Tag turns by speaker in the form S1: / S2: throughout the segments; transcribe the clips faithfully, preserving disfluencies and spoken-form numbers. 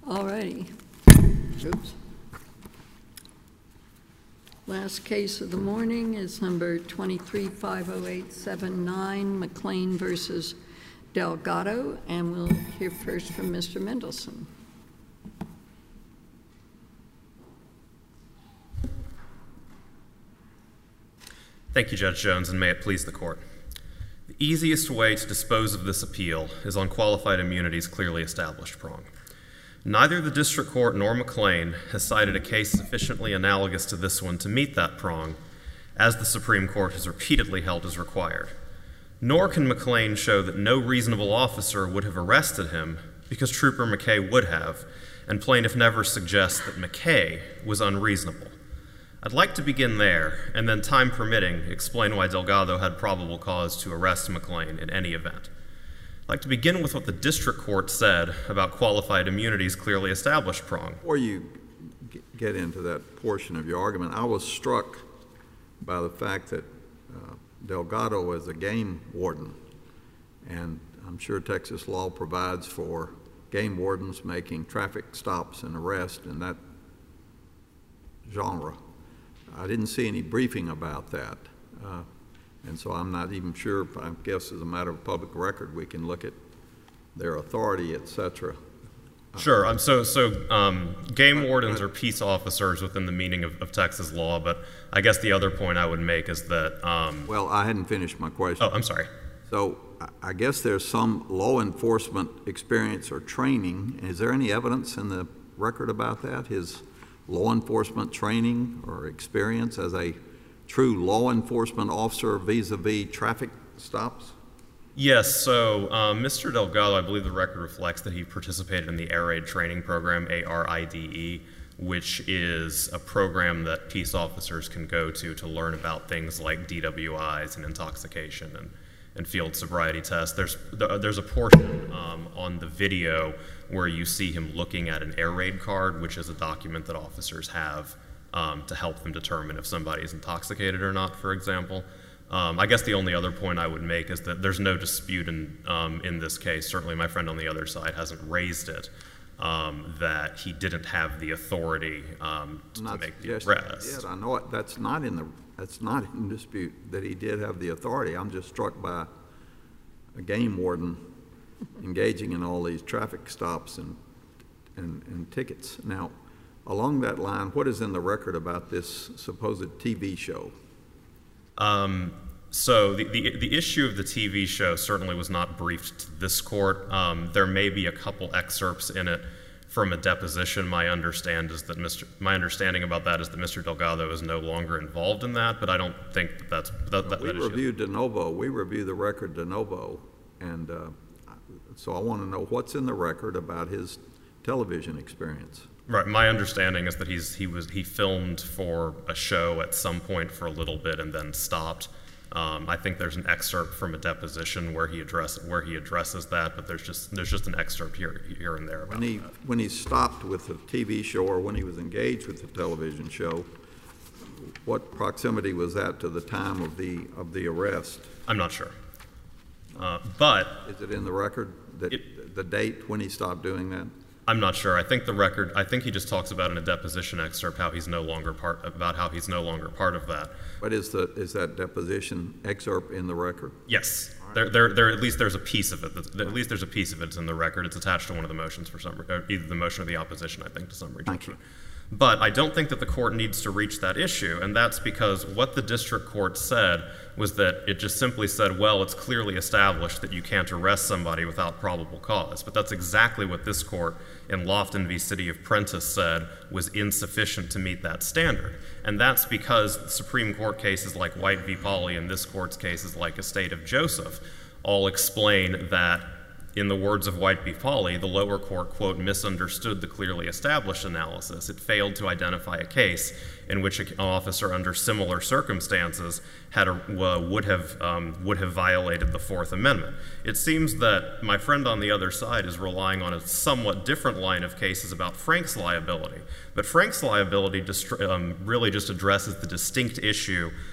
S1: All righty. Oops. Last case of the morning is number twenty-three five oh eight seven nine, McLean versus Delgado, and we'll hear first from Mister Mendelson.
S2: Thank you, Judge Jones, and may it please the court. The easiest way to dispose of this appeal is on qualified immunity's clearly established prong. Neither the district court nor McLean has cited a case sufficiently analogous to this one to meet that prong, as the Supreme Court has repeatedly held as required. Nor can McLean show that no reasonable officer would have arrested him because Trooper McKay would have, and plaintiff never suggests that McKay was unreasonable. I'd like to begin there, and then, time permitting, explain why Delgado had probable cause to arrest McLean in any event. I'd like to begin with what the district court said about qualified immunity's clearly established prong.
S3: Before you get into that portion of your argument, I was struck by the fact that uh, Delgado is a game warden, and I'm sure Texas law provides for game wardens making traffic stops and arrests in that genre. I didn't see any briefing about that, uh, and so I'm not even sure. I guess as a matter of public record, we can look at their authority, et cetera.
S2: Sure. Um, so, so um, game wardens are peace officers within the meaning of, of Texas law, but I guess the other point I would make is that... Um,
S3: well, I hadn't finished my question.
S2: Oh, I'm sorry.
S3: So I guess there's some law enforcement experience or training. Is there any evidence in the record about that, his law enforcement training or experience as a true law enforcement officer vis-a-vis traffic stops?
S2: Yes, so um, Mister Delgado, I believe the record reflects that he participated in the Air Raid training program, A R I D E, which is a program that peace officers can go to to learn about things like D W Is and intoxication and, and field sobriety tests. There's, there's a portion um, on the video where you see him looking at an Air Raid card, which is a document that officers have um, to help them determine if somebody is intoxicated or not, for example. Um, I guess the only other point I would make is that there's no dispute in, um, in this case, certainly my friend on the other side hasn't raised it, um, that he didn't have the authority um, to, to make the arrest.
S3: Yet. I know it, that's not in the that's not in dispute that he did have the authority. I'm just struck by a game warden engaging in all these traffic stops and, and, and tickets. Now, along that line, what is in the record about this supposed T V show?
S2: Um, so the, the, the issue of the T V show certainly was not briefed to this court. Um, there may be a couple excerpts in it from a deposition. My understand is that Mister My understanding about that is that Mister Delgado is no longer involved in that, but I don't think that that's that, that,
S3: we
S2: that
S3: reviewed de novo. We review the record de novo, and uh, so I want to know what's in the record about his television experience.
S2: Right. My understanding is that he's he was he filmed for a show at some point for a little bit and then stopped. Um, I think there's an excerpt from a deposition where he address where he addresses that, but there's just there's just an excerpt here here and there about
S3: when he
S2: that.
S3: when he stopped with the T V show or when he was engaged with the television show. What proximity was that to the time of the of the arrest?
S2: I'm not sure, uh, but
S3: is it in the record that it, the date when he stopped doing that?
S2: I'm not sure. I think the record. I think he just talks about in a deposition excerpt how he's no longer part about how he's no longer part of that.
S3: But is the is that deposition excerpt in the record?
S2: Yes. There, there, there. At least there's a piece of it. That, at least there's a piece of it in the record. It's attached to one of the motions for summary, or either the motion or the opposition, I think, to summary judgment. But I don't think that the court needs to reach that issue, and that's because what the district court said was that it just simply said, well, it's clearly established that you can't arrest somebody without probable cause. But that's exactly what this court in Lofton v. City of Prentice said was insufficient to meet that standard. And that's because Supreme Court cases like White v. Pauley and this court's cases like Estate of Joseph all explain that, in the words of White v. Pauley, the lower court, quote, misunderstood the clearly established analysis. It failed to identify a case in which an officer under similar circumstances had a, uh, would have um, would have violated the Fourth Amendment. It seems that my friend on the other side is relying on a somewhat different line of cases about Frank's liability. But Frank's liability dist- um, really just addresses the distinct issue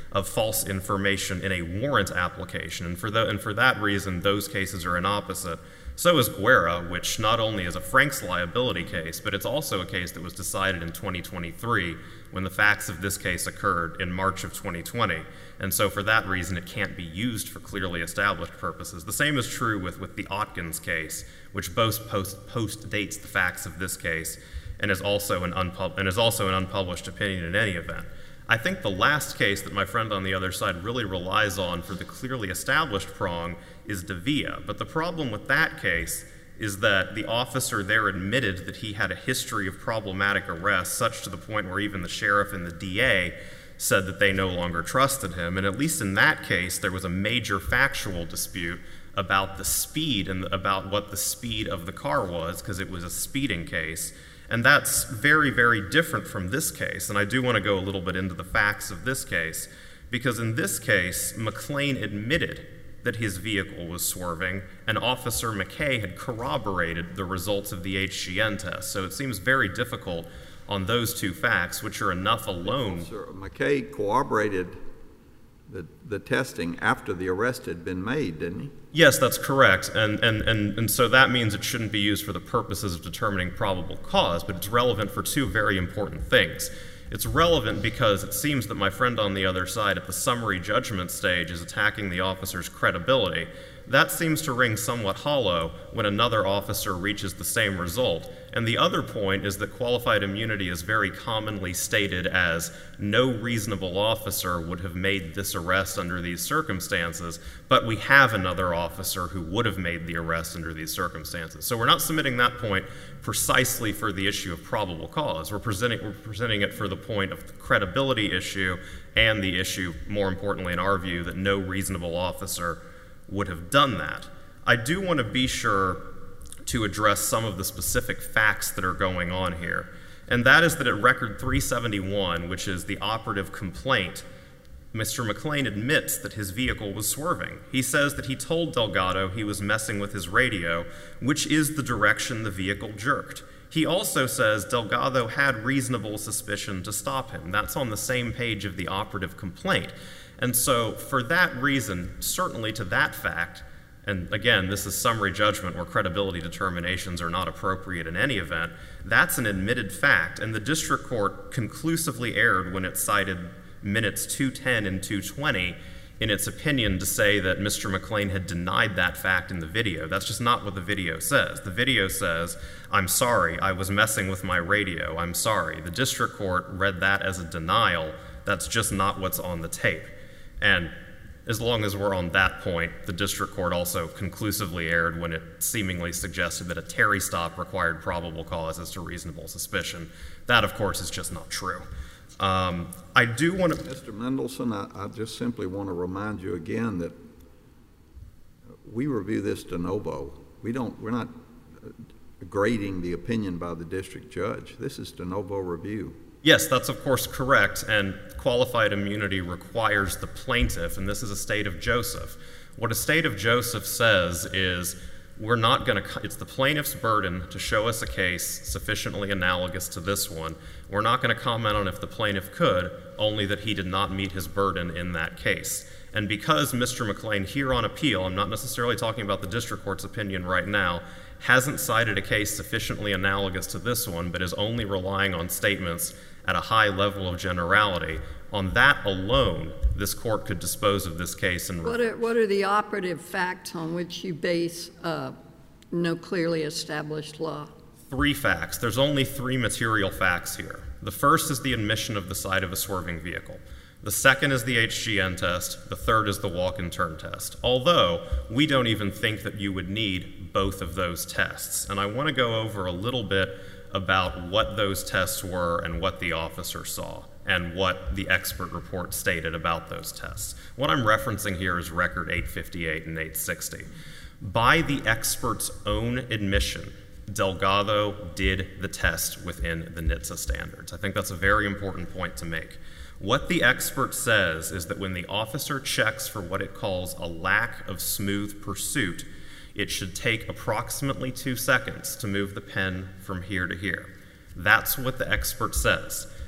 S2: of false information in a warrant application. And for, the, and for that reason, those cases are inopposite. So is Guerra, which not only is a Frank's liability case, but it's also a case that was decided in twenty twenty-three when the facts of this case occurred in March of twenty twenty. And so for that reason, it can't be used for clearly established purposes. The same is true with, with the Atkins case, which both post, post dates the facts of this case and is also an unpub- and is also an unpublished opinion in any event. I think the last case that my friend on the other side really relies on for the clearly established prong is Davia. But the problem with that case is that the officer there admitted that he had a history of problematic arrests, such to the point where even the sheriff and the D A said that they no longer trusted him. And at least in that case, there was a major factual dispute about the speed and about what the speed of the car was, because it was a speeding case. And that's very, very different from this case. And I do want to go a little bit into the facts of this case, because in this case, McLean admitted that his vehicle was swerving, and Officer McKay had corroborated the results of the H G N test. So it seems very difficult on those two facts, which are enough alone.
S3: Officer McKay corroborated the, the testing after the arrest had been made, didn't he?
S2: Yes, that's correct. And, and, and, and so that means it shouldn't be used for the purposes of determining probable cause, but it's relevant for two very important things. It's relevant because it seems that my friend on the other side at the summary judgment stage is attacking the officer's credibility. That seems to ring somewhat hollow when another officer reaches the same result. And the other point is that qualified immunity is very commonly stated as no reasonable officer would have made this arrest under these circumstances, but we have another officer who would have made the arrest under these circumstances. So we're not submitting that point precisely for the issue of probable cause. We're presenting, we're presenting it for the point of the credibility issue and the issue, more importantly in our view, that no reasonable officer would have done that. I do want to be sure to address some of the specific facts that are going on here. And that is that at Record three seventy-one, which is the operative complaint, Mister McLean admits that his vehicle was swerving. He says that he told Delgado he was messing with his radio, which is the direction the vehicle jerked. He also says Delgado had reasonable suspicion to stop him. That's on the same page of the operative complaint. And so for that reason, certainly to that fact, and again, this is summary judgment where credibility determinations are not appropriate in any event, that's an admitted fact, and the district court conclusively erred when it cited minutes two ten and two twenty in its opinion to say that Mister McLean had denied that fact in the video. That's just not what the video says. The video says, I'm sorry, I was messing with my radio, I'm sorry. The district court read that as a denial. That's just not what's on the tape. And as long as we're on that point, the district court also conclusively erred when it seemingly suggested that a Terry stop required probable cause as to reasonable suspicion. That, of course, is just not true. Um, I do want to...
S3: Mister Mendelson, I, I just simply want to remind you again that we review this de novo. We don't, we're not grading the opinion by the district judge. This is de novo review.
S2: Yes, that's of course correct, and qualified immunity requires the plaintiff, and this is a state of Joseph. What a state of Joseph says is we're not going to, it's the plaintiff's burden to show us a case sufficiently analogous to this one. We're not going to comment on if the plaintiff could, only that he did not meet his burden in that case. And because Mister McLean here on appeal, I'm not necessarily talking about the district court's opinion right now, hasn't cited a case sufficiently analogous to this one, but is only relying on statements at a high level of generality, on that alone, this court could dispose of this case. And
S1: what are, what are the operative facts on which you base uh, no clearly established law?
S2: Three facts. There's only three material facts here. The first is the admission of the side of a swerving vehicle. The second is the H G N test. The third is the walk-and-turn test, although we don't even think that you would need both of those tests. And I want to go over a little bit about what those tests were and what the officer saw and what the expert report stated about those tests. What I'm referencing here is Record eight fifty-eight and eight sixty. By the expert's own admission, Delgado did the test within the N H T S A standards. I think that's a very important point to make. What the expert says is that when the officer checks for what it calls a lack of smooth pursuit, it should take approximately two seconds to move the pen from here to here. That's what the expert says.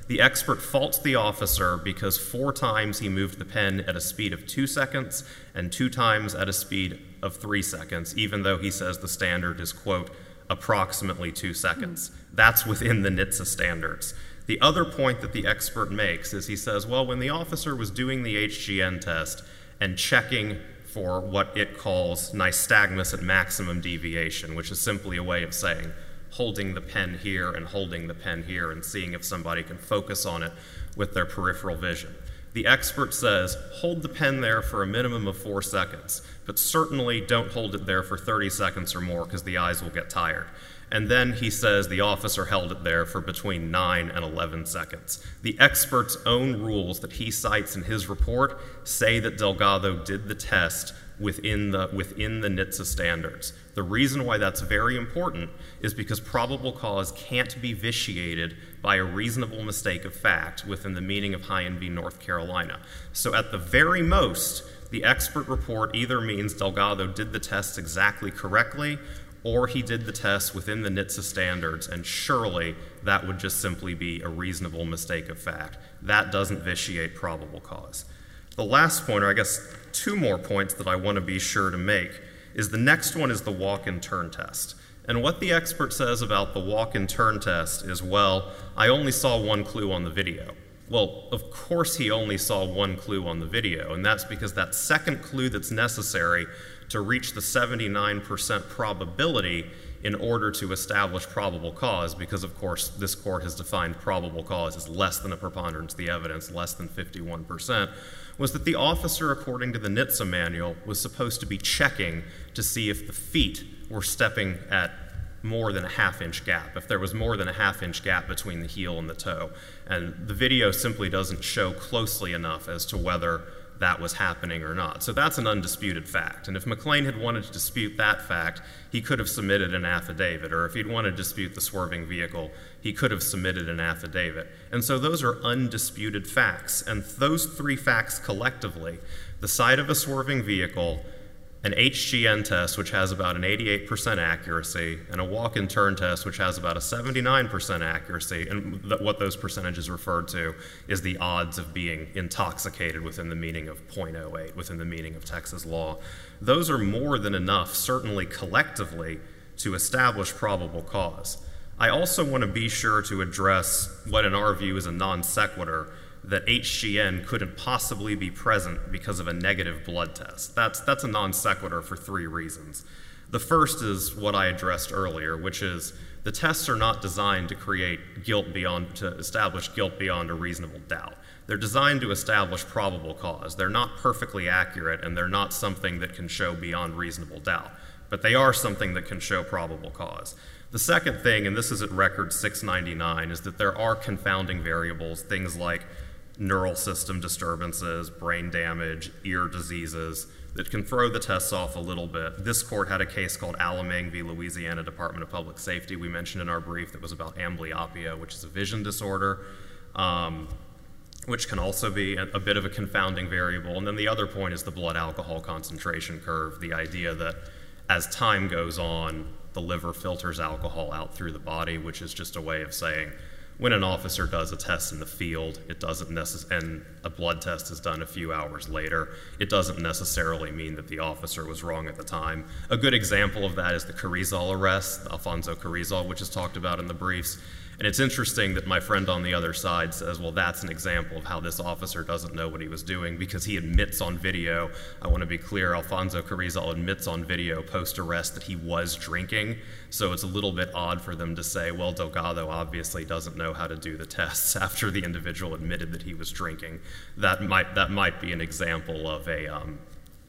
S2: The expert faults the officer because four times he moved the pen at a speed of two seconds and two times at a speed of three seconds, even though he says the standard is, quote, approximately two seconds. That's within the N H T S A standards. The other point that the expert makes is he says, well, when the officer was doing the H G N test and checking for what it calls nystagmus at maximum deviation, which is simply a way of saying holding the pen here and holding the pen here and seeing if somebody can focus on it with their peripheral vision. The expert says, hold the pen there for a minimum of four seconds, but certainly don't hold it there for thirty seconds or more because the eyes will get tired. And then he says the officer held it there for between nine and eleven seconds. The expert's own rules that he cites in his report say that Delgado did the test within the, within the N H T S A standards. The reason why that's very important is because probable cause can't be vitiated by a reasonable mistake of fact within the meaning of High v. North Carolina. So at the very most, the expert report either means Delgado did the test exactly correctly or he did the test within the N H T S A standards, and surely that would just simply be a reasonable mistake of fact. That doesn't vitiate probable cause. The last point, or I guess two more points that I want to be sure to make, is the next one is the walk-in turn test. And what the expert says about the walk-in turn test is, well, I only saw one clue on the video. Well, of course he only saw one clue on the video, and that's because that second clue that's necessary to reach the seventy-nine percent probability in order to establish probable cause, because of course this court has defined probable cause as less than a preponderance of the evidence, less than fifty-one percent, was that the officer, according to the N H T S A manual, was supposed to be checking to see if the feet were stepping at more than a half inch gap, if there was more than a half inch gap between the heel and the toe. And the video simply doesn't show closely enough as to whether that was happening or not. So that's an undisputed fact. And if McLean had wanted to dispute that fact, he could have submitted an affidavit, or if he'd wanted to dispute the swerving vehicle, he could have submitted an affidavit. And so those are undisputed facts. And those three facts collectively, the sight of a swerving vehicle, an H G N test, which has about an eighty-eight percent accuracy, and a walk-in turn test, which has about a seventy-nine percent accuracy, and th- what those percentages refer to is the odds of being intoxicated within the meaning of zero point zero eight, within the meaning of Texas law. Those are more than enough, certainly collectively, to establish probable cause. I also want to be sure to address what in our view is a non sequitur, that H G N couldn't possibly be present because of a negative blood test. That's, that's a non sequitur for three reasons. The first is what I addressed earlier, which is the tests are not designed to create guilt beyond, to establish guilt beyond a reasonable doubt. They're designed to establish probable cause. They're not perfectly accurate, and they're not something that can show beyond reasonable doubt, but they are something that can show probable cause. The second thing, and this is at record six ninety-nine, is that there are confounding variables, things like neural system disturbances, brain damage, ear diseases, that can throw the tests off a little bit. This court had a case called Alamang v. Louisiana Department of Public Safety we mentioned in our brief that was about amblyopia, which is a vision disorder, um, which can also be a, a bit of a confounding variable. And then the other point is the blood alcohol concentration curve, the idea that as time goes on, the liver filters alcohol out through the body, which is just a way of saying when an officer does a test in the field, it doesn't necess- and a blood test is done a few hours later, it doesn't necessarily mean that the officer was wrong at the time. A good example of that is the Carrizal arrest, Alfonso Carrizal, which is talked about in the briefs. And it's interesting that my friend on the other side says, well, that's an example of how this officer doesn't know what he was doing because he admits on video, I want to be clear, Alfonso Carrizal admits on video post-arrest that he was drinking. So it's a little bit odd for them to say, well, Delgado obviously doesn't know how to do the tests after the individual admitted that he was drinking. That might, that might be an example of a um,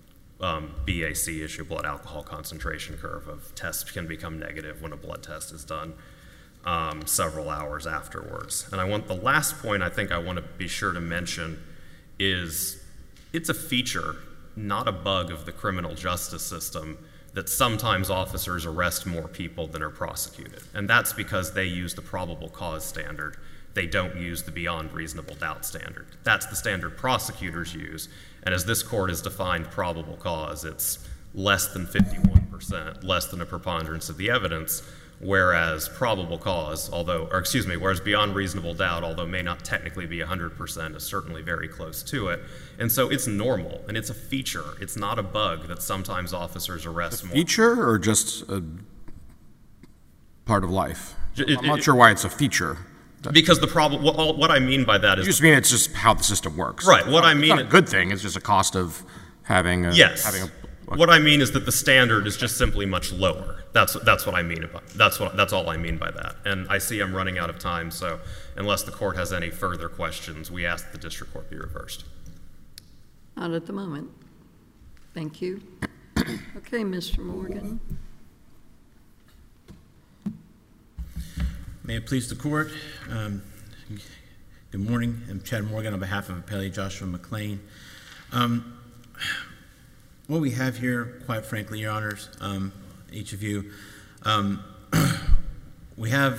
S2: um, B A C issue, blood alcohol concentration curve, of tests can become negative when a blood test is done. Um, several hours afterwards. And I want the last point I think I want to be sure to mention is it's a feature, not a bug of the criminal justice system, that sometimes officers arrest more people than are prosecuted. And that's because they use the probable cause standard. They don't use the beyond reasonable doubt standard. That's the standard prosecutors use. And as this court has defined probable cause, it's less than fifty-one percent, less than a preponderance of the evidence, whereas probable cause, although, or excuse me, whereas beyond reasonable doubt, although may not technically be one hundred percent, is certainly very close to it. And so it's normal, and it's a feature. It's not a bug that sometimes officers arrest more.
S4: Feature or just a part of life?
S2: It-
S4: I'm not
S2: it-
S4: sure why it's a feature.
S2: Because the problem, what, what I mean by that is...
S4: You just mean it's just how the system works.
S2: Right, what I
S4: It's
S2: mean...
S4: not a good thing, it's just a cost of having a...
S2: Yes.
S4: Having a,
S2: What I mean is that the standard is just simply much lower. That's that's what I mean about that's what that's all I mean by that. And I see I'm running out of time, so unless the court has any further questions, we ask that the district court be reversed.
S1: Not at the moment. Thank you. Okay, Mister Morgan.
S5: May it please the court. Um, good morning. I'm Chad Morgan on behalf of Appellee Joshua McClain. Um, what we have here, quite frankly, Your Honors, um, each of you, um, we have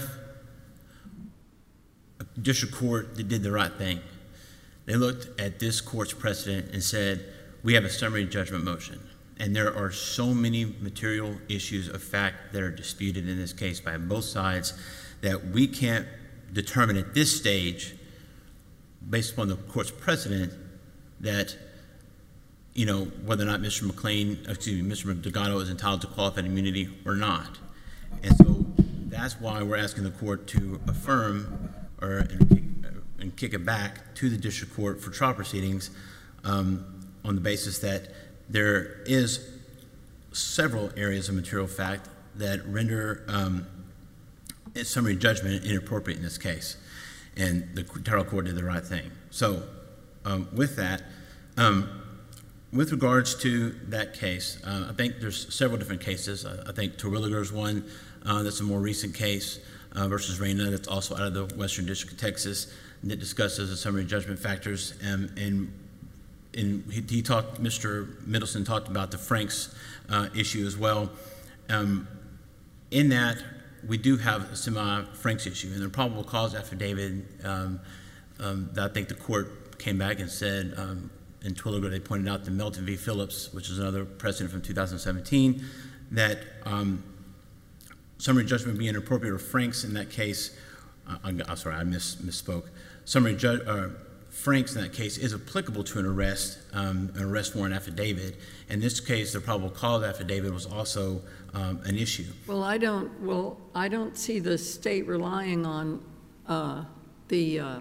S5: a district court that did the right thing. They looked at this court's precedent and said, we have a summary judgment motion. And there are so many material issues of fact that are disputed in this case by both sides that we can't determine at this stage, based upon the court's precedent, that, you know, whether or not Mister McClain, excuse me, Mister Delgado is entitled to qualified immunity or not. And so that's why we're asking the court to affirm or and kick, and kick it back to the district court for trial proceedings um, on the basis that there is several areas of material fact that render um, summary judgment inappropriate in this case, and the trial court did the right thing. So, um, with that, um, with regards to that case, uh, I think there's several different cases. Uh, I think Terwilliger is one uh, that's a more recent case uh, versus Reyna that's also out of the Western District of Texas that discusses the summary judgment factors. Um, and and he, he talked, Mister Middleton talked about the Franks uh, issue as well. Um, in that, we do have a semi-Franks issue, and the probable cause affidavit um, um, that I think the court came back and said, um, in Terwilliger they pointed out the Melton v. Phillips, which is another precedent from two thousand seventeen, that um, summary judgment being appropriate, or Franks in that case, uh, I'm, I'm sorry, I miss, misspoke. Summary ju uh, Franks in that case is applicable to an arrest, um, an arrest warrant affidavit. In this case, the probable cause affidavit was also um, an issue.
S1: Well, I don't. Well, I don't see the state relying on uh, the uh,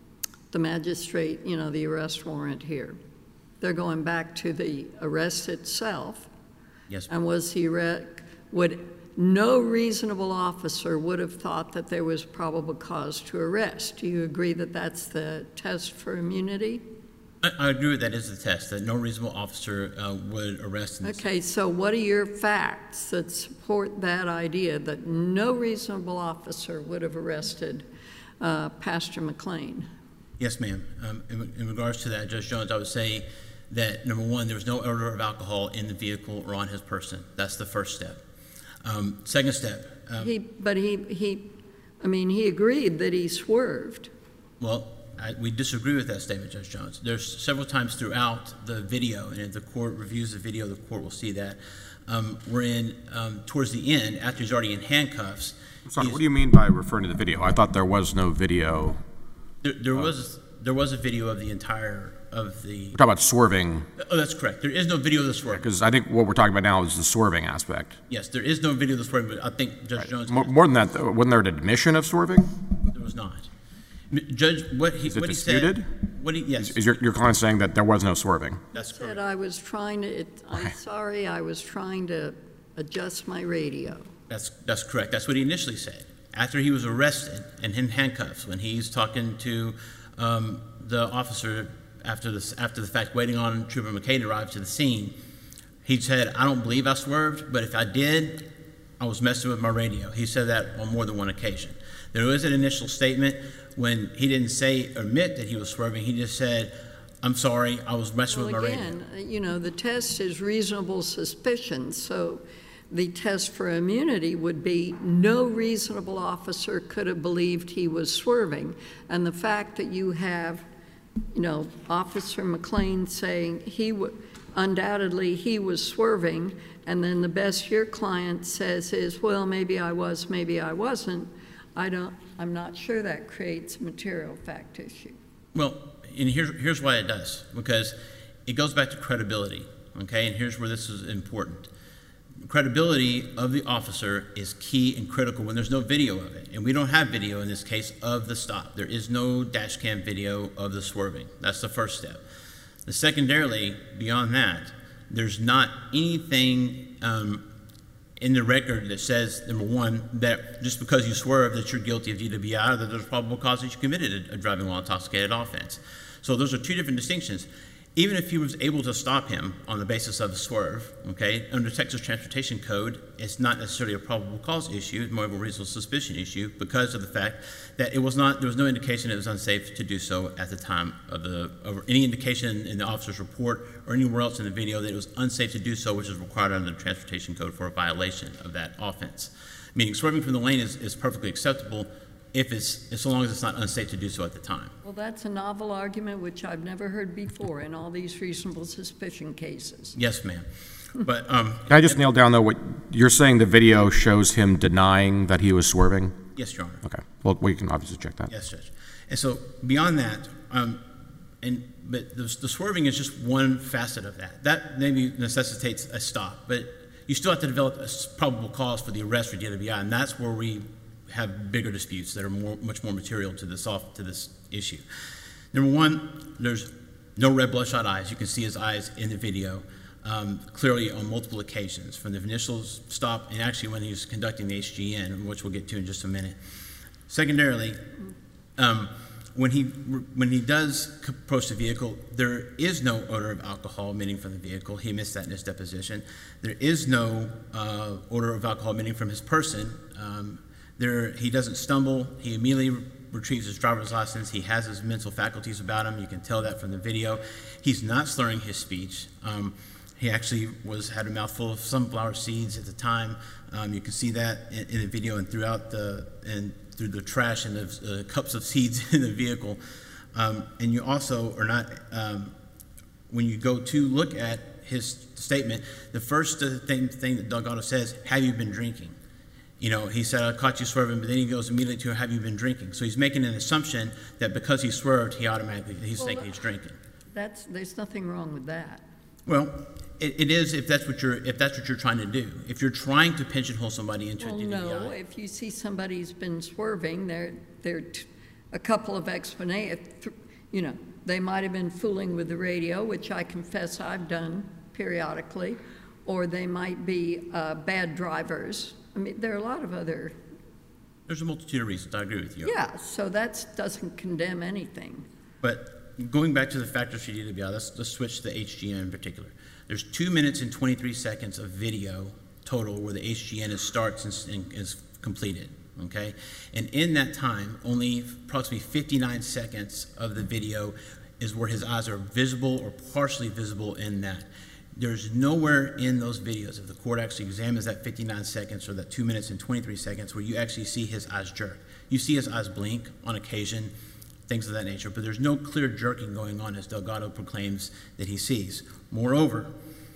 S1: the magistrate. You know, the arrest warrant here. They're going back to the arrest itself.
S5: Yes.
S1: And was he would no reasonable officer would have thought that there was probable cause to arrest? Do you agree that that's the test for immunity?
S5: I, I agree with that is the test, that no reasonable officer uh, would arrest. In this.
S1: Okay, so what are your facts that support that idea that no reasonable officer would have arrested uh, Pastor McClain?
S5: Yes, ma'am. Um, in, in regards to that, Judge Jones, I would say that, number one, there was no odor of alcohol in the vehicle or on his person. That's the first step. Um, second step. Um,
S1: He, but he, he, I mean, he agreed that he swerved.
S5: Well, I, we disagree with that statement, Judge Jones. There's several times throughout the video, and if the court reviews the video, the court will see that. Um, we're in, um, towards the end, after he's already in handcuffs.
S4: I'm sorry, what do you mean by referring to the video? I thought there was no video.
S5: There, there was there was a video of the entire of the.
S4: We're talking about swerving.
S5: Oh, that's correct. There is no video of the swerving.
S4: Because I think what we're talking about now is the swerving aspect.
S5: Yes, there is no video of the swerving, but I think Judge
S4: Right.
S5: Jones.
S4: More, more than that, though, wasn't there an admission of swerving?
S5: There was not. Judge, what he
S4: Is it
S5: what he
S4: disputed?
S5: said. What he yes.
S4: Is your, your client saying that there was no swerving?
S5: That's
S1: Said
S5: correct.
S1: I was trying to, it, I'm sorry, I was trying to adjust my radio.
S5: That's that's correct. That's what he initially said. After he was arrested and in handcuffs, when he's talking to um, the officer after the after the fact, waiting on Trooper McKay to arrive to the scene, he said, "I don't believe I swerved, but if I did, I was messing with my radio." He said that on more than one occasion. There was an initial statement when he didn't say admit that he was swerving. He just said, "I'm sorry, I was messing
S1: Well,
S5: with my
S1: again,
S5: radio."
S1: you know, the test is reasonable suspicion, so the test for immunity would be no reasonable officer could have believed he was swerving. And the fact that you have, you know, Officer McClain saying he would, undoubtedly he was swerving, and then the best your client says is, well, maybe I was, maybe I wasn't, I don't, I'm not sure that creates a material fact issue.
S5: Well, and here's, here's why it does, because it goes back to credibility, okay? And here's where this is important. Credibility of the officer is key and critical when there's no video of it. And we don't have video in this case of the stop. There is no dash cam video of the swerving. That's the first step. The secondarily, beyond that, there's not anything um, in the record that says, number one, that just because you swerve that you're guilty of D W I, or that there's probable cause that you committed a, a driving while intoxicated offense. So those are two different distinctions. Even if he was able to stop him on the basis of a swerve, okay, under Texas Transportation Code, it's not necessarily a probable cause issue, it's more of a reasonable suspicion issue because of the fact that it was not, there was no indication it was unsafe to do so at the time of the, or any indication in the officer's report or anywhere else in the video that it was unsafe to do so, which is required under the Transportation Code for a violation of that offense. Meaning swerving from the lane is, is perfectly acceptable if it's, as long as it's not unsafe to do so at the time.
S1: Well, that's a novel argument which I've never heard before in all these reasonable suspicion cases.
S5: Yes, ma'am. But um,
S4: Can I just nail down, though, what you're saying the video shows him denying that he was swerving?
S5: yes, Your Honor.
S4: Okay. Well, we can obviously check that.
S5: Yes, Judge. And so beyond that, um, and but the, the swerving is just one facet of that. That maybe necessitates a stop, but you still have to develop a probable cause for the arrest for D W I, and that's where we have bigger disputes that are more, much more material to this off to this issue. Number one, there's no red bloodshot eyes. You can see his eyes in the video um, clearly on multiple occasions, from the initial stop and actually when he was conducting the H G N, which we'll get to in just a minute. Secondarily, um, when he when he does approach the vehicle, there is no odor of alcohol emitting from the vehicle. He admits that in his deposition. There is no uh, odor of alcohol emitting from his person. Um, There, he doesn't stumble. He immediately re- retrieves his driver's license. He has his mental faculties about him. You can tell that from the video. He's not slurring his speech. Um, he actually was had a mouthful of sunflower seeds at the time. Um, you can see that in, in the video and throughout the and through the trash and the uh, cups of seeds in the vehicle. Um, and you also are not um, when you go to look at his statement. The first uh, thing thing that Delgado says: "Have you been drinking?" You know, he said, "I caught you swerving," but then he goes immediately to, "Have you been drinking?" So he's making an assumption that because he swerved, he automatically, he's
S1: Well,
S5: thinking he's drinking.
S1: That's, there's nothing wrong with that.
S5: Well, it, it is if that's what you're, if that's what you're trying to do. If you're trying to pigeonhole somebody into
S1: Well,
S5: a D W I.
S1: no, if you see somebody's been swerving, there, there are t- a couple of explanations. You know, they might have been fooling with the radio, which I confess I've done periodically, or they might be uh, bad drivers. I mean, there are a lot of other...
S5: There's a multitude of reasons. I agree with you.
S1: Yeah, so that doesn't condemn anything.
S5: But going back to the factors for D W I, let's, let's switch to the H G N in particular. There's two minutes and twenty-three seconds of video total where the H G N is starts and, and is completed, okay? And in that time, only approximately fifty-nine seconds of the video is where his eyes are visible or partially visible in that. There's nowhere in those videos, if the court actually examines that fifty-nine seconds or that two minutes and twenty-three seconds, where you actually see his eyes jerk. You see his eyes blink on occasion, things of that nature, but there's no clear jerking going on as Delgado proclaims that he sees. Moreover,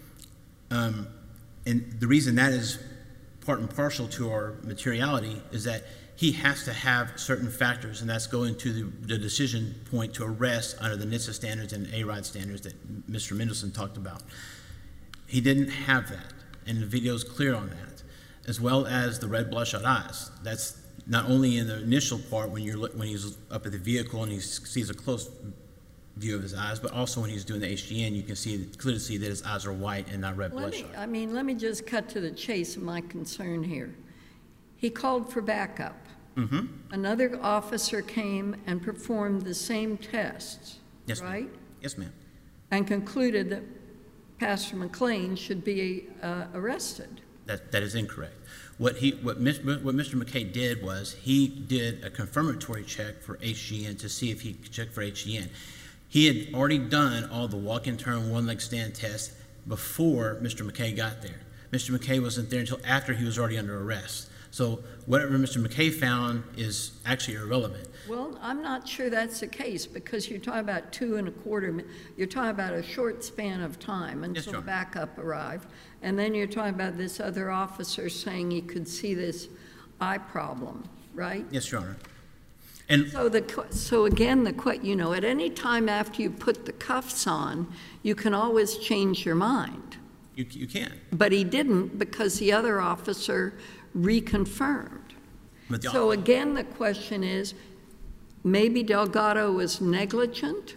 S5: um, and the reason that is part and parcel to our materiality is that he has to have certain factors, and that's going to the, the decision point to arrest under the NHTSA standards and A R I D standards that Mister Mendelson talked about. He didn't have that, and the video is clear on that, as well as the red bloodshot eyes. That's not only in the initial part when you're when he's up at the vehicle and he sees a close view of his eyes, but also when he's doing the H G N, you can see clearly see that his eyes are white and not red
S1: Let me,
S5: bloodshot.
S1: I mean, let me just cut to the chase of my concern here. He called for backup.
S5: Mm-hmm.
S1: Another officer came and performed the same tests,
S5: Yes, ma'am.
S1: right?
S5: Yes, ma'am.
S1: And concluded that Pastor McLean should be uh, arrested.
S5: That that is incorrect. What he what, Mis, what Mister McKay did was he did a confirmatory check for H G N to see if he could check for H G N. He had already done all the walk-in turn, one-leg stand tests before Mister McKay got there. Mister McKay wasn't there until after he was already under arrest. So whatever Mister McKay found is actually irrelevant.
S1: Well, I'm not sure that's the case, because you're talking about two and a quarter, mi- you're talking about a short span of time
S5: Yes,
S1: until
S5: Your Honor.
S1: backup arrived. And then you're talking about this other officer saying he could see this eye problem, right?
S5: Yes, Your Honor. And
S1: So the, que- so again, the, que- you know, at any time after you put the cuffs on, you can always change your mind.
S5: you, you can.
S1: But he didn't, because the other officer reconfirmed.
S5: But the,
S1: So again, the question is, maybe Delgado was negligent.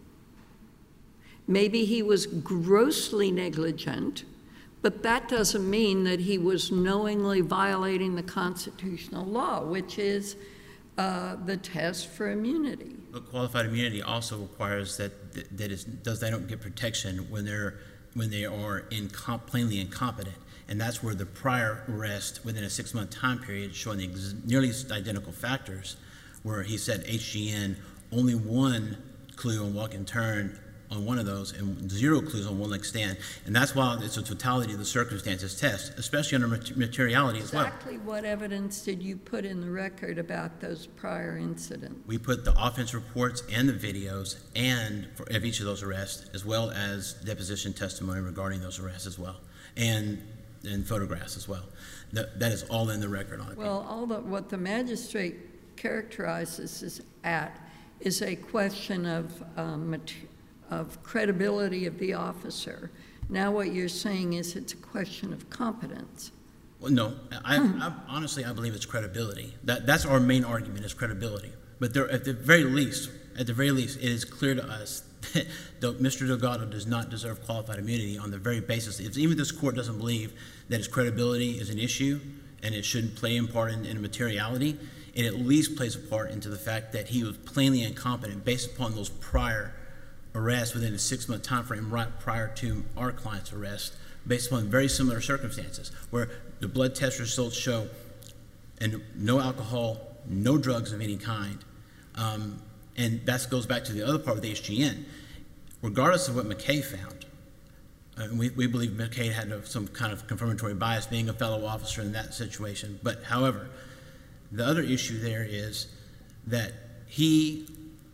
S1: Maybe he was grossly negligent, but that doesn't mean that he was knowingly violating the constitutional law, which is uh, the test for immunity.
S5: But qualified immunity also requires that that, that is, does they don't get protection when they're when they are incom- plainly incompetent, and that's where the prior arrest within a six-month time period, showing the ex- nearly identical factors, where he said H G N only one clue on walk and turn on one of those and zero clues on one leg stand, and that's why it's a totality of the circumstances test, especially under mat- materiality as well.
S1: Exactly what evidence did you put in the record about those prior incidents?
S5: We put the offense reports and the videos and for, of each of those arrests, as well as deposition testimony regarding those arrests as well, and and photographs as well. That, that is all in the record on it.
S1: Well, all the, what the magistrate characterizes as at is a question of, um, mat- of credibility of the officer. Now what you're saying is it's a question of competence.
S5: Well, no, I, I honestly I believe it's credibility. That that's our main argument is credibility. But there, at the very least, at the very least, it is clear to us that Mister Delgado does not deserve qualified immunity on the very basis. If even this court doesn't believe that his credibility is an issue and it shouldn't play in part in, in materiality, it at least plays a part into the fact that he was plainly incompetent based upon those prior arrests within a six-month time frame right prior to our client's arrest, based upon very similar circumstances, where the blood test results show and no alcohol, no drugs of any kind. Um, and that goes back to the other part of the H G N. Regardless of what McKay found, uh, we, we believe McKay had a, some kind of confirmatory bias being a fellow officer in that situation. But however, the other issue there is that he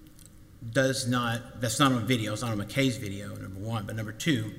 S5: does not, that's not on video, it's not on McKay's video, number one, but number two,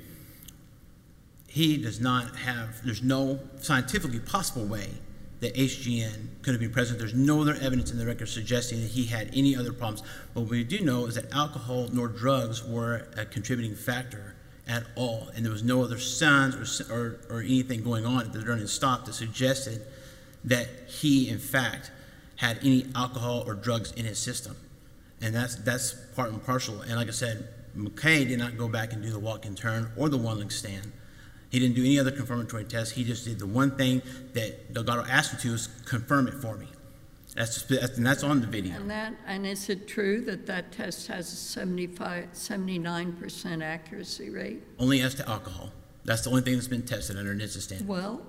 S5: he does not have, there's no scientifically possible way that H G N could have been present. There's no other evidence in the record suggesting that he had any other problems. But what we do know is that alcohol nor drugs were a contributing factor at all, and there was no other signs or, or, or anything going on during his stop that suggested that he, in fact, had any alcohol or drugs in his system. And that's that's part and parcel. And like I said, McKay did not go back and do the walk and turn or the one leg stand. He didn't do any other confirmatory tests. He just did the one thing that Delgado asked him to, is confirm it for me. That's just, that's, and that's on the video.
S1: And that, and is it true that that test has a seventy-five, seventy-nine percent accuracy rate?
S5: Only as to alcohol. That's the only thing that's been tested under NHTSA standard.
S1: Well,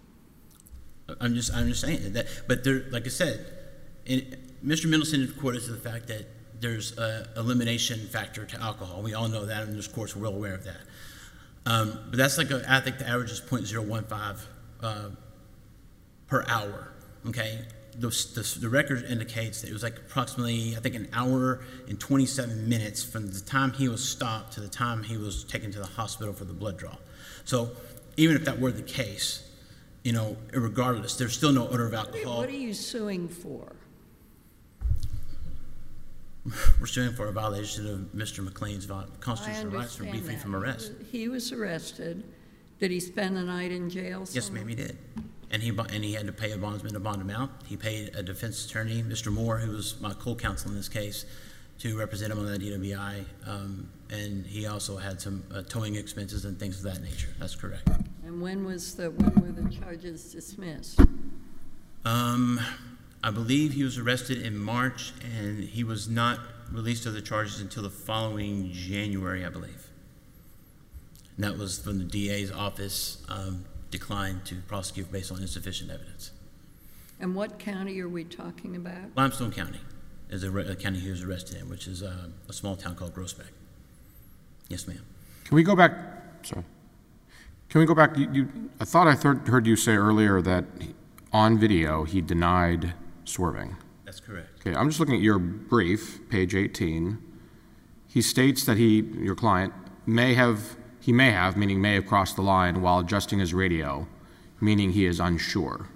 S5: I'm just I'm just saying that. But there, like I said, in, Mister Middleton quoted to the fact that there's a elimination factor to alcohol. We all know that, and this court's well aware of that. Um, but that's like a, I think the average is zero point zero one five uh, per hour. Okay, the, the the record indicates that it was like approximately I think an hour and twenty-seven minutes from the time he was stopped to the time he was taken to the hospital for the blood draw. So even if that were the case, you know, regardless, there's still no odor of alcohol.
S1: what are you suing for?
S5: We're suing for a violation of Mister McLean's
S1: I
S5: constitutional rights for
S1: understand
S5: being free
S1: that.
S5: from arrest.
S1: He was arrested. Did he spend the night in jail
S5: Yes,
S1: somewhere?
S5: ma'am, he did. And he, and he had to pay a bondsman a bond amount. He paid a defense attorney, Mister Moore, who was my co-counsel in this case, to represent him on the D W I. Um, and he also had some uh, towing expenses and things of that nature. That's correct.
S1: And when was the, when were the charges dismissed?
S5: Um, I believe he was arrested in March, and he was not released of the charges until the following January, I believe. And that was when the D A's office um, declined to prosecute based on insufficient evidence.
S1: And what county are we talking about?
S5: Limestone County is a, re- a county he was arrested in, which is uh, a small town called Groesbeck. Yes, ma'am.
S4: Can we go back? Sorry. Can we go back? You, you, I thought I third, heard you say earlier that on video he denied swerving.
S5: That's correct.
S4: Okay, I'm just looking at your brief, page eighteen. He states that he, your client, may have, he may have, meaning may have crossed the line while adjusting his radio, meaning he is unsure.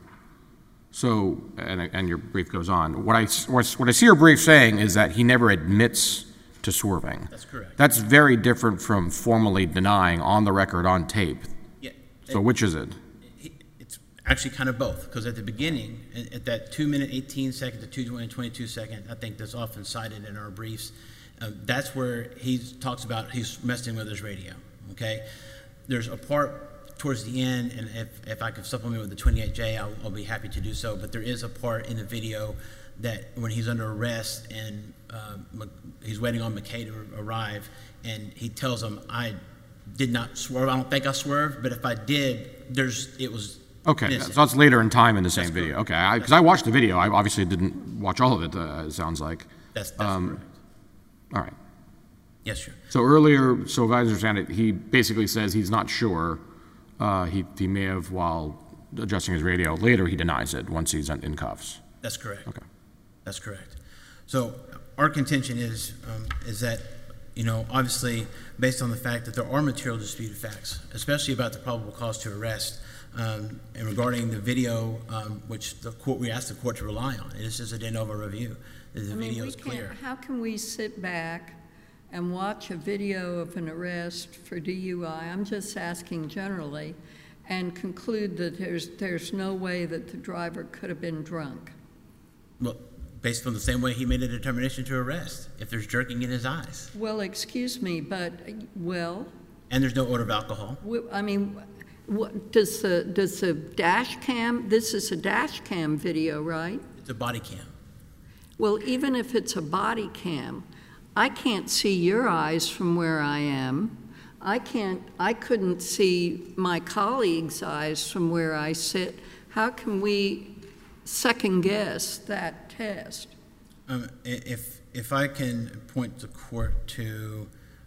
S4: So, and, and your brief goes on. What I, what I see your brief saying is that he never admits to swerving.
S5: That's correct.
S4: That's very different from formally denying on the record, on tape.
S5: Yeah.
S4: So which is it?
S5: It's actually kind of both, because at the beginning, at, at that two minute eighteen second to two minute twenty-two second, I think that's often cited in our briefs, um, that's where he talks about he's messing with his radio, okay? There's a part towards the end, and if, if I could supplement with the twenty-eight J, I'll, I'll be happy to do so, but there is a part in the video that when he's under arrest and uh, he's waiting on McKay to arrive, and he tells him, I did not swerve, I don't think I swerved, but if I did, there's, it was
S4: Okay,
S5: innocent.
S4: so it's later in time in the same
S5: That's
S4: video.
S5: correct.
S4: Okay, because I, I watched the video. I obviously didn't watch all of it, uh, it sounds like.
S5: That's, that's
S4: Um,
S5: correct.
S4: All right.
S5: Yes, sir.
S4: So earlier, so if I understand it, he basically says he's not sure. Uh, he, he may have, while adjusting his radio, later he denies it once he's in cuffs.
S5: That's correct.
S4: Okay.
S5: That's correct. So our contention is um, is that, you know, obviously based on the fact that there are material disputed facts, especially about the probable cause to arrest, um, and regarding the video, um, which the court we asked the court to rely on. This is a de novo review. The
S1: I mean,
S5: video
S1: we
S5: is
S1: can't-
S5: clear.
S1: How can we sit back and watch a video of an arrest for D U I, I'm just asking generally, and conclude that there's, there's no way that the driver could have been drunk?
S5: Well, based on the same way he made a determination to arrest, if there's jerking in his eyes,
S1: Well, excuse me, but, well,
S5: and there's no odor of alcohol.
S1: w- I mean, what, does the, does the dash cam, this is a dash cam video, right?
S5: It's a body cam.
S1: Well, even if it's a body cam, I can't see your eyes from where I am. I can't, I couldn't see my colleague's eyes from where I sit. How can we second guess that test?
S5: Um, i- if if I can point the court to.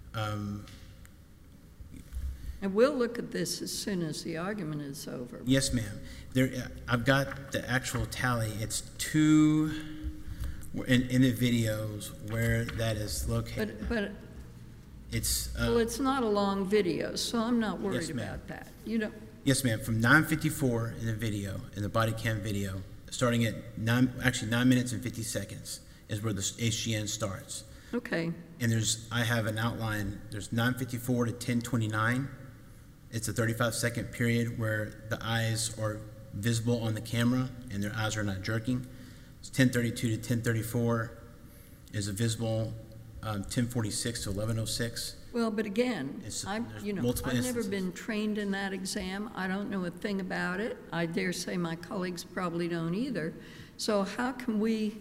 S5: Um,
S1: And we'll look at this as soon as the argument is over.
S5: Yes, ma'am. There, uh, I've got the actual tally. It's two in, in the videos where that is located.
S1: But, but,
S5: It's
S1: well,
S5: uh,
S1: it's not a long video, so I'm not
S5: Yes,
S1: worried
S5: ma'am.
S1: about that. You don't,
S5: yes, ma'am. From nine fifty-four in the video, in the body cam video, starting at nine, actually nine minutes and fifty seconds is where the H G N starts.
S1: okay.
S5: And there's, I have an outline. There's nine fifty-four to ten twenty-nine. It's a thirty-five second period where the eyes are visible on the camera and their eyes are not jerking. It's ten thirty-two to ten thirty-four is a visible um, ten forty-six to eleven oh six.
S1: Well, but again,
S5: It's-
S1: I'm,
S5: there's
S1: you know,
S5: multiple
S1: I've never
S5: instances.
S1: been trained in that exam. I don't know a thing about it. I dare say my colleagues probably don't either. So how can we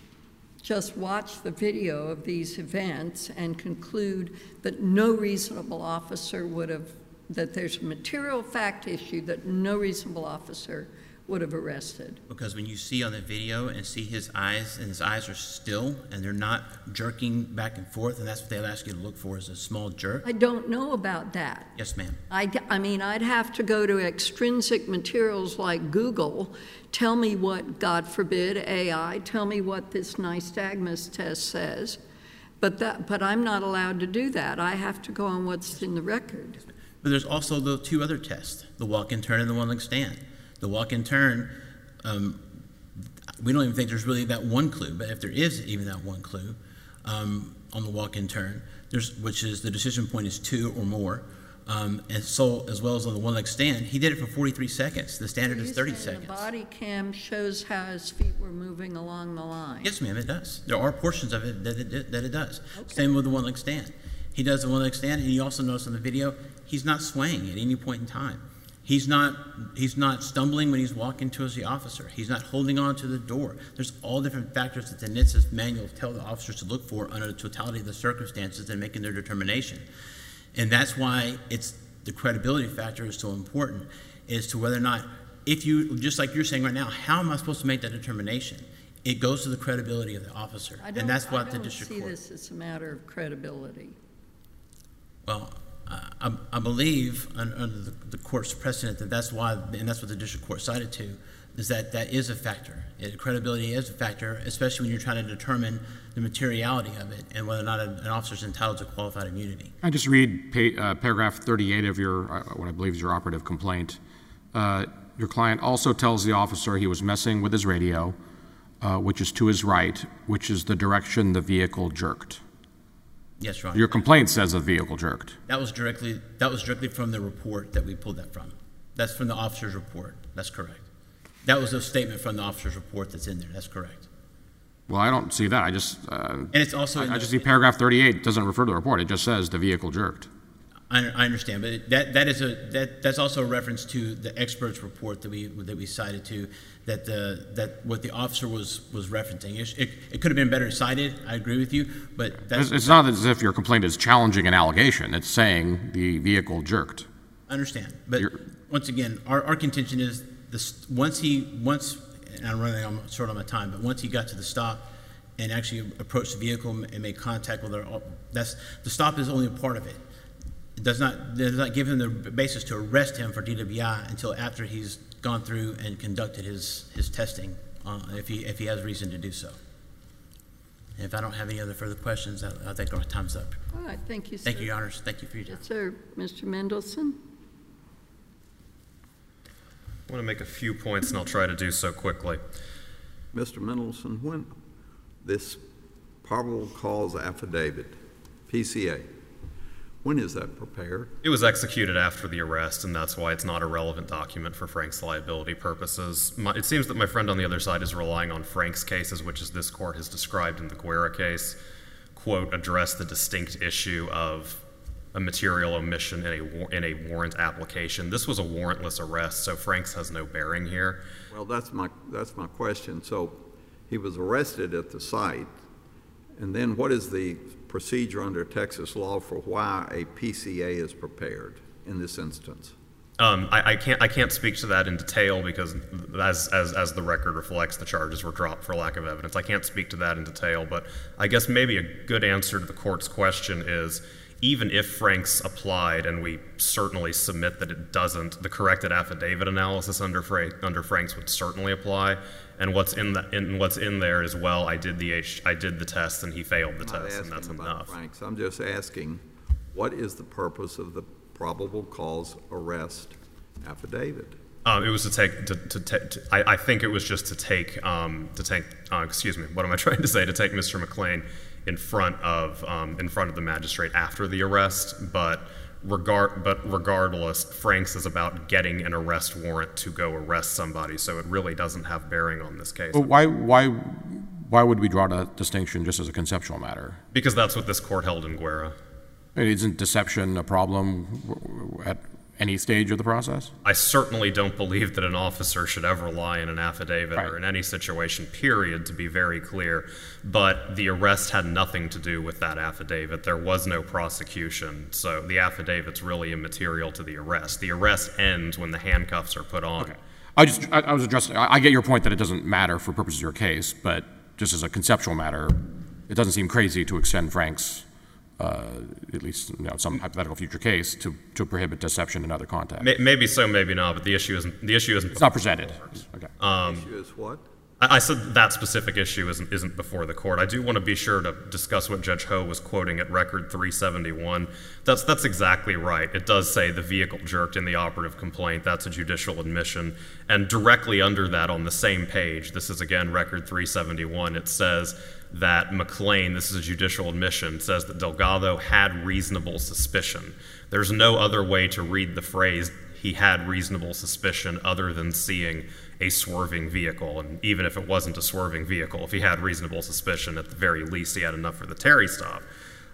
S1: just watch the video of these events and conclude that no reasonable officer would have, that there's a material fact issue that no reasonable officer would have arrested?
S5: Because when you see on the video and see his eyes, and his eyes are still, and they're not jerking back and forth, and that's what they'll ask you to look for, is a small jerk.
S1: I don't know about that.
S5: Yes, ma'am.
S1: I, I mean, I'd have to go to extrinsic materials like Google, tell me what, God forbid, A I, tell me what this nystagmus test says, but that, but I'm not allowed to do that. I have to go on what's in the record.
S5: But there's also the two other tests, the walk-in turn and the one-leg stand. The walk-in turn, um, we don't even think there's really that one clue, but if there is even that one clue um, on the walk-in turn, there's, which is the decision point is two or more, um, and so as well as on the one-leg stand, he did it for forty-three seconds. The standard is thirty
S1: You're saying
S5: seconds.
S1: The body cam shows how his feet were moving along the line.
S5: Yes, ma'am, it does. There are portions of it that it, that it does.
S1: Okay.
S5: Same with the one-leg stand. He does the one-leg stand, and you also notice on the video, he's not swaying at any point in time. He's not, he's not stumbling when he's walking towards the officer. He's not holding on to the door. There's all different factors that the N H T S A manual tell the officers to look for under the totality of the circumstances in making their determination. And that's why it's the credibility factor is so important, is to whether or not, if you, just like you're saying right now, how am I supposed to make that determination? It goes to the credibility of the officer.
S1: I don't,
S5: And that's what
S1: I
S5: the
S1: don't
S5: district
S1: see
S5: court.
S1: this as a matter of credibility.
S5: Well, I, I believe under the, the court's precedent that that's why, and that's what the district court cited to, is that that is a factor. It, credibility is a factor, especially when you're trying to determine the materiality of it and whether or not an officer is entitled to qualified immunity.
S4: I just read pa- uh, paragraph thirty-eight of your, uh, what I believe is your operative complaint. Uh, your client also tells the officer he was messing with his radio, uh, which is to his right, which is the direction the vehicle jerked.
S5: Yes, Your Honor.
S4: Your complaint says the vehicle jerked.
S5: That was directly that was directly from the report that we pulled that from. That's from the officer's report. That's correct. That was a statement from the officer's report that's in there. That's correct.
S4: Well, I don't see that. I just, uh,
S5: And it's also
S4: I,
S5: in
S4: I
S5: the-
S4: just see paragraph thirty-eight. It doesn't refer to the report. It just says the vehicle jerked.
S5: I, I understand, but it, that that is a that that's also a reference to the expert's report that we that we cited to that the that what the officer was was referencing. It, it, it could have been better cited. I agree with you, but that's,
S4: It's, it's not as if your complaint is challenging an allegation. It's saying the vehicle jerked.
S5: I understand. But
S4: You're-
S5: once again, our, our contention is this: once he once and I'm running I'm short on my time, but once he got to the stop and actually approached the vehicle and made contact with her, that's the stop is only a part of it. It does not does not give him the basis to arrest him for D W I until after he's gone through and conducted his his testing, uh, if he if he has reason to do so. And if I don't have any other further questions, I, I think our time's up.
S1: All right, thank you, sir.
S5: Thank you, Your Honors. Thank you for your time.
S1: Yes, sir. Mister Mendelson?
S2: I want to make a few points, and I'll try to do so quickly.
S3: Mister Mendelson, when this probable cause affidavit, P C A, when is that prepared?
S2: It was executed after the arrest, and that's why it's not a relevant document for Frank's liability purposes. My, it seems that my friend on the other side is relying on Frank's cases, which, as this court has described in the Guerra case, quote, address the distinct issue of a material omission in a, war- in a warrant application. This was a warrantless arrest, so Frank's has no bearing here.
S3: Well, that's my, that's my question. So he was arrested at the site, and then what is the procedure under Texas law for why a P C A is prepared in this instance?
S2: Um, I, I can't I can't speak to that in detail because, as, as as the record reflects, the charges were dropped for lack of evidence. I can't speak to that in detail, but I guess maybe a good answer to the court's question is, even if Frank's applied, and we certainly submit that it doesn't, the corrected affidavit analysis under Frank, under Frank's would certainly apply. And what's in the in what's in there is, well, I did the H, I did the test and he failed the
S3: I'm not
S2: test, and that's
S3: asking about
S2: enough.
S3: Frank's. I'm just asking, what is the purpose of the probable cause arrest affidavit?
S2: Um, it was to take to, to, ta- to I, I think it was just to take um, to take uh, excuse me, what am I trying to say? To take Mister McLean in front of um, in front of the magistrate after the arrest, but regard but regardless, Frank's is about getting an arrest warrant to go arrest somebody, so it really doesn't have bearing on this case.
S4: But why, why, why would we draw that distinction just as a conceptual matter?
S2: Because that's what this court held in Guerra.
S4: I mean, isn't deception a problem w- w- at any stage of the process?
S2: I certainly don't believe that an officer should ever lie in an affidavit
S4: Right.
S2: or in any situation, period, to be very clear. But the arrest had nothing to do with that affidavit. There was no prosecution, so the affidavit's really immaterial to the arrest. The arrest ends when the handcuffs are put on.
S4: Okay. I just, I, I was addressing, I, I get your point that it doesn't matter for purposes of your case, but just as a conceptual matter, it doesn't seem crazy to extend Frank's, uh, at least, you know, some hypothetical future case to, to prohibit deception in other contexts.
S2: May- Maybe so, maybe not, but the issue isn't, the issue isn't.
S4: It's not presented. Okay.
S2: Um,
S3: Issue is what?
S2: I I said that specific issue isn't, isn't before the court. I do want to be sure to discuss what Judge Ho was quoting at Record three seventy-one. That's, that's exactly right. It does say the vehicle jerked in the operative complaint. That's a judicial admission. And directly under that on the same page, this is again Record three seventy-one, it says that McLean, this is a judicial admission, says that Delgado had reasonable suspicion. There's no other way to read the phrase, he had reasonable suspicion, other than seeing a swerving vehicle. And even if it wasn't a swerving vehicle, if he had reasonable suspicion, at the very least he had enough for the Terry stop.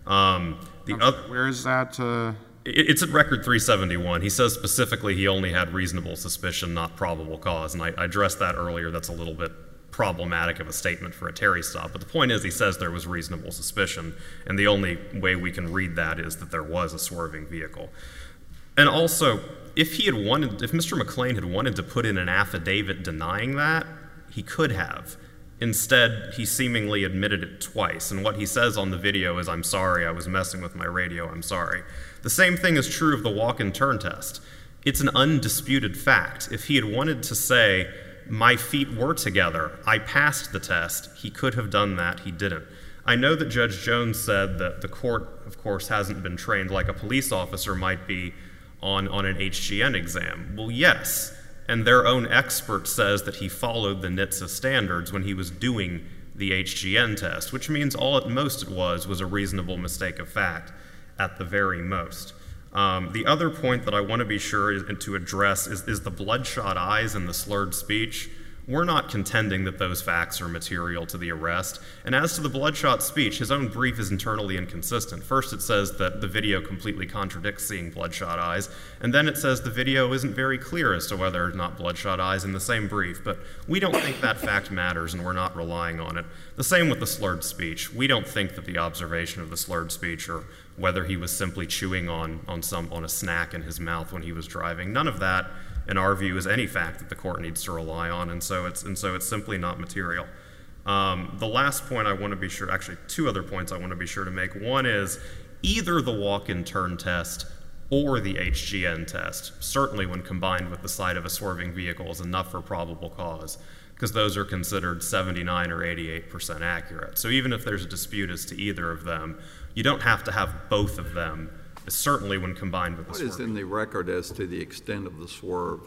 S2: Um, the
S4: I'm
S2: other,
S4: sorry, where is that? Uh,
S2: it- it's at Record three seventy-one. He says specifically he only had reasonable suspicion, not probable cause. And I, I addressed that earlier. That's a little bit problematic of a statement for a Terry stop. But the point is, he says there was reasonable suspicion. And the only way we can read that is that there was a swerving vehicle. And also, if he had wanted, if Mister McLean had wanted to put in an affidavit denying that, he could have. Instead, he seemingly admitted it twice. And what he says on the video is, I'm sorry, I was messing with my radio, I'm sorry. The same thing is true of the walk and turn test. It's an undisputed fact. If he had wanted to say, my feet were together. I passed the test. He could have done that. He didn't. I know that Judge Jones said that the court, of course, hasn't been trained like a police officer might be on, on an H G N exam. Well, yes, and their own expert says that he followed the N H T S A standards when he was doing the H G N test, which means all at most it was was a reasonable mistake of fact at the very most. Um, the other point that I want to be sure is, and to address is, is the bloodshot eyes and the slurred speech. We're not contending that those facts are material to the arrest. And as to the bloodshot speech, his own brief is internally inconsistent. First, it says that the video completely contradicts seeing bloodshot eyes, and then it says the video isn't very clear as to whether or not bloodshot eyes in the same brief. But we don't think that fact matters, and we're not relying on it. The same with the slurred speech. We don't think that the observation of the slurred speech, or whether he was simply chewing on, on, some, on a snack in his mouth when he was driving, none of that, in our view, is any fact that the court needs to rely on, and so it's, and so it's simply not material. Um, the last point I want to be sure, actually two other points I want to be sure to make. One is either the walk-in turn test or the H G N test, certainly when combined with the sight of a swerving vehicle, is enough for probable cause, because those are considered seventy-nine or eighty-eight percent accurate. So even if there's a dispute as to either of them, you don't have to have both of them, certainly when combined with the swerve.
S3: What is in the record as to the extent of the swerve?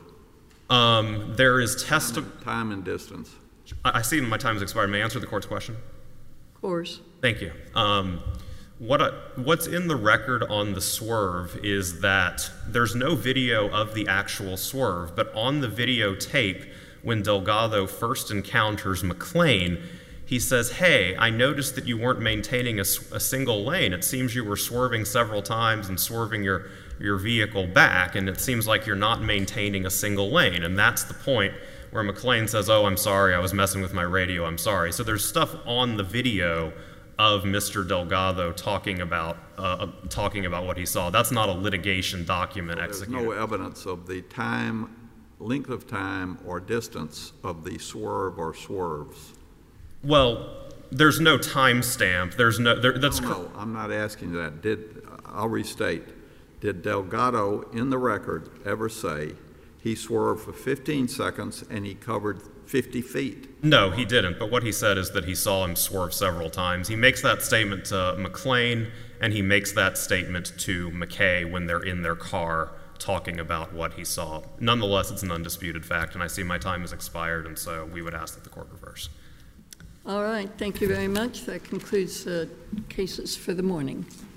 S2: Um, there is test
S3: Time, time and distance.
S2: I I see my time has expired. May I answer the court's question?
S1: Of course.
S2: Thank you. Um, what I, what's in the record on the swerve is that there's no video of the actual swerve, but on the videotape, when Delgado first encounters McClain, he says, hey, I noticed that you weren't maintaining a, a single lane. It seems you were swerving several times and swerving your, your vehicle back, and it seems like you're not maintaining a single lane. And that's the point where McClain says, oh, I'm sorry, I was messing with my radio, I'm sorry. So there's stuff on the video of Mister Delgado talking about, uh, talking about what he saw. That's not a litigation document
S3: So there's
S2: executed.
S3: no evidence of the time, length of time, or distance of the swerve or swerves.
S2: Well, there's no timestamp. There's no. There, that's
S3: No, no, I'm not asking that. Did, I'll restate. Did Delgado in the record ever say he swerved for fifteen seconds and he covered fifty feet?
S2: No, he didn't. But what he said is that he saw him swerve several times. He makes that statement to McClain, and he makes that statement to McKay when they're in their car talking about what he saw. Nonetheless, it's an undisputed fact, and I see my time has expired, and so we would ask that the court reverse.
S1: All right, thank you very much. That concludes the cases for the morning.